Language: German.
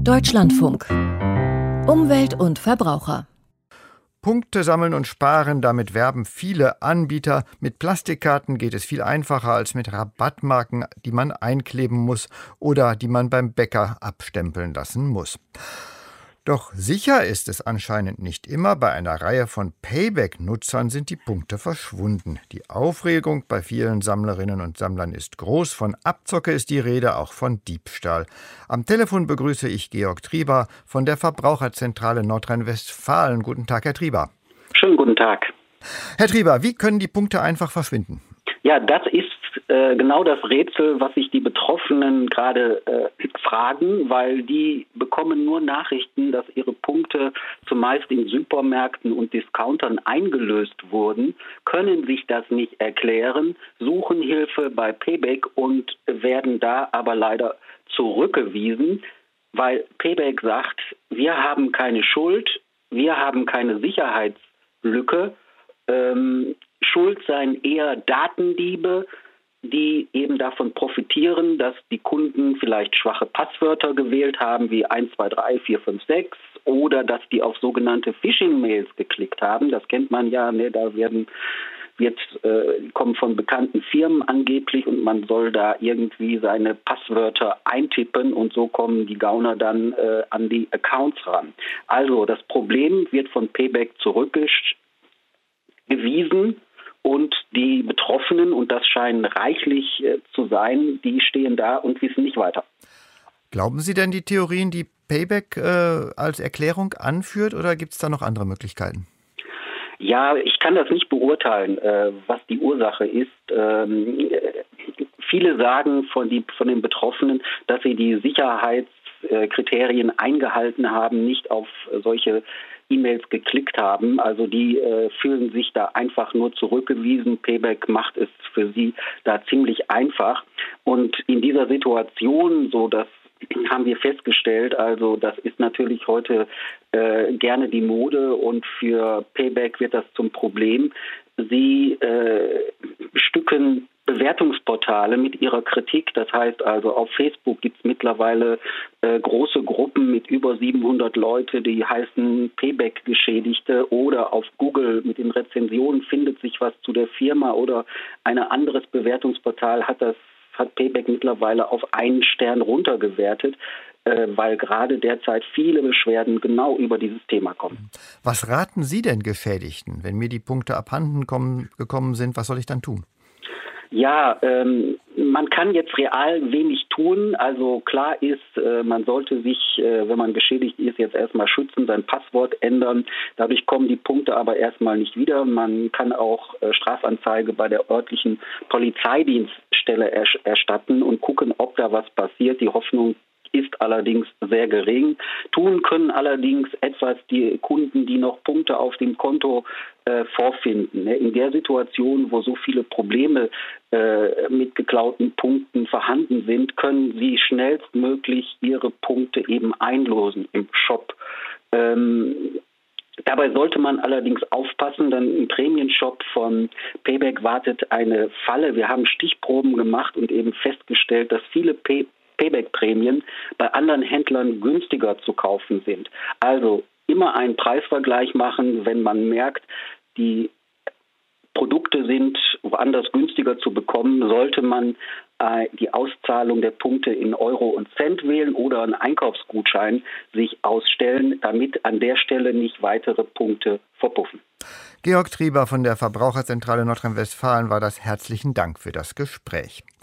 Deutschlandfunk. Umwelt und Verbraucher. Punkte sammeln und sparen, damit werben viele Anbieter. Mit Plastikkarten geht es viel einfacher als mit Rabattmarken, die man einkleben muss oder die man beim Bäcker abstempeln lassen muss. Doch sicher ist es anscheinend nicht immer. Bei einer Reihe von Payback-Nutzern sind die Punkte verschwunden. Die Aufregung bei vielen Sammlerinnen und Sammlern ist groß. Von Abzocke ist die Rede, auch von Diebstahl. Am Telefon begrüße ich Georg Trieber von der Verbraucherzentrale Nordrhein-Westfalen. Guten Tag, Herr Trieber. Schönen guten Tag. Herr Trieber, wie können die Punkte einfach verschwinden? Ja, das ist genau das Rätsel, was sich die Betroffenen gerade fragen, weil die bekommen nur Nachrichten, dass ihre Punkte zumeist in Supermärkten und Discountern eingelöst wurden, können sich das nicht erklären, suchen Hilfe bei Payback und werden da aber leider zurückgewiesen, weil Payback sagt, wir haben keine Schuld, wir haben keine Sicherheitslücke, schuld seien eher Datendiebe, die eben davon profitieren, dass die Kunden vielleicht schwache Passwörter gewählt haben, wie 1, 2, 3, 4, 5, 6, oder dass die auf sogenannte Phishing-Mails geklickt haben. Das kennt man ja, ne? Da kommen von bekannten Firmen angeblich und man soll da irgendwie seine Passwörter eintippen und so kommen die Gauner dann an die Accounts ran. Also das Problem wird von Payback zurückgewiesen. Und die Betroffenen, und das scheinen reichlich zu sein, die stehen da und wissen nicht weiter. Glauben Sie denn die Theorien, die Payback als Erklärung anführt, oder gibt es da noch andere Möglichkeiten? Ja, ich kann das nicht beurteilen, was die Ursache ist. Viele sagen von den Betroffenen, dass sie die Sicherheitskriterien eingehalten haben, nicht auf solche E-Mails geklickt haben. Also die fühlen sich da einfach nur zurückgewiesen. Payback macht es für sie da ziemlich einfach. Und in dieser Situation, so das haben wir festgestellt, also das ist natürlich heute gerne die Mode und für Payback wird das zum Problem. Sie bestücken Bewertungsportale mit ihrer Kritik. Das heißt also, auf Facebook gibt es mittlerweile große Gruppen mit über 700 Leute, die heißen Payback-Geschädigte, oder auf Google mit den Rezensionen findet sich was zu der Firma, oder ein anderes Bewertungsportal hat Payback mittlerweile auf 1 Stern runtergewertet, weil gerade derzeit viele Beschwerden genau über dieses Thema kommen. Was raten Sie denn Geschädigten, wenn mir die Punkte abhanden gekommen sind? Was soll ich dann tun? Ja, man kann jetzt real wenig tun. Also klar ist, man sollte sich, wenn man geschädigt ist, jetzt erstmal schützen, sein Passwort ändern. Dadurch kommen die Punkte aber erstmal nicht wieder. Man kann auch Strafanzeige bei der örtlichen Polizeidienststelle erstatten und gucken, ob da was passiert. Die Hoffnung ist allerdings sehr gering. Tun können allerdings etwas die Kunden, die noch Punkte auf dem Konto vorfinden. In der Situation, wo so viele Probleme mit geklauten Punkten vorhanden sind, können sie schnellstmöglich ihre Punkte eben einlösen im Shop. Dabei sollte man allerdings aufpassen, denn im Prämienshop von Payback wartet eine Falle. Wir haben Stichproben gemacht und eben festgestellt, dass viele Payback-Prämien bei anderen Händlern günstiger zu kaufen sind. Also immer einen Preisvergleich machen, wenn man merkt, die Produkte sind woanders günstiger zu bekommen, sollte man die Auszahlung der Punkte in Euro und Cent wählen oder einen Einkaufsgutschein sich ausstellen, damit an der Stelle nicht weitere Punkte verpuffen. Georg Trieber von der Verbraucherzentrale Nordrhein-Westfalen war das. Herzlichen Dank für das Gespräch.